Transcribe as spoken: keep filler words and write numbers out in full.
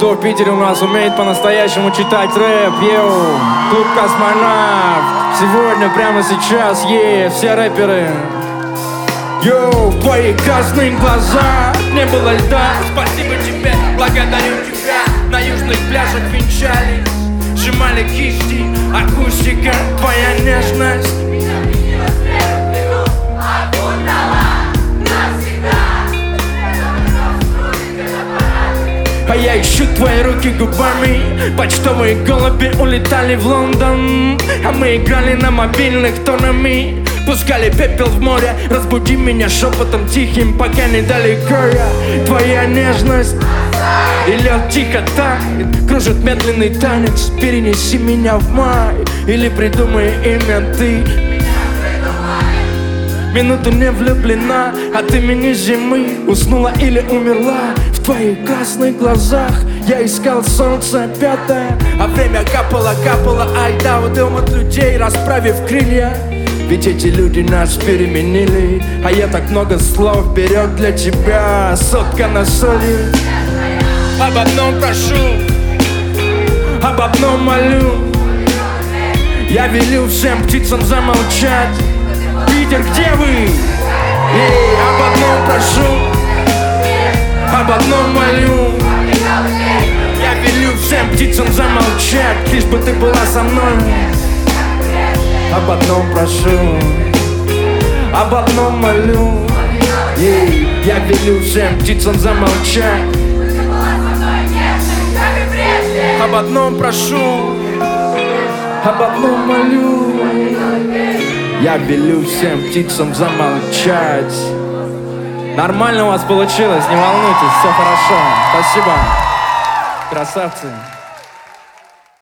Кто в Питере у нас умеет по-настоящему читать рэп? Йоу, клуб Космонавт. Сегодня, прямо сейчас, е, все рэперы. Йоу, в твоих красных глазах не было льда. Спасибо тебе, благодарю тебя. На южных пляжах венчались, сжимали кисти, акустика, твоя нежность. А я ищу твои руки губами. Почтовые голуби улетали в Лондон, а мы играли на мобильных тонами. Пускали пепел в море, разбуди меня шепотом тихим, пока недалеко я. Твоя нежность и лед тихо тает, кружит медленный танец. Перенеси меня в май или придумай имя ты. Минуту не влюблена от имени зимы. Уснула или умерла в твоих красных глазах. Я искал солнце пятое, а время капало, капало. Айда, удом от людей, расправив крылья. Ведь эти люди нас переменили, а я так много слов берег для тебя. Сотка на соли. Об одном прошу, об одном молю. Я велю всем птицам замолчать. Питер, где вы? Эй, об одном прошу, об одном молю. Я велю всем птицам замолчать, лишь бы ты была со мной. Об одном прошу, об одном молю. Ей, я велю всем птицам замолчать. Об одном прошу, об одном молю. Я велю всем птицам замолчать. Нормально у вас получилось, не волнуйтесь, все хорошо. Спасибо, красавцы.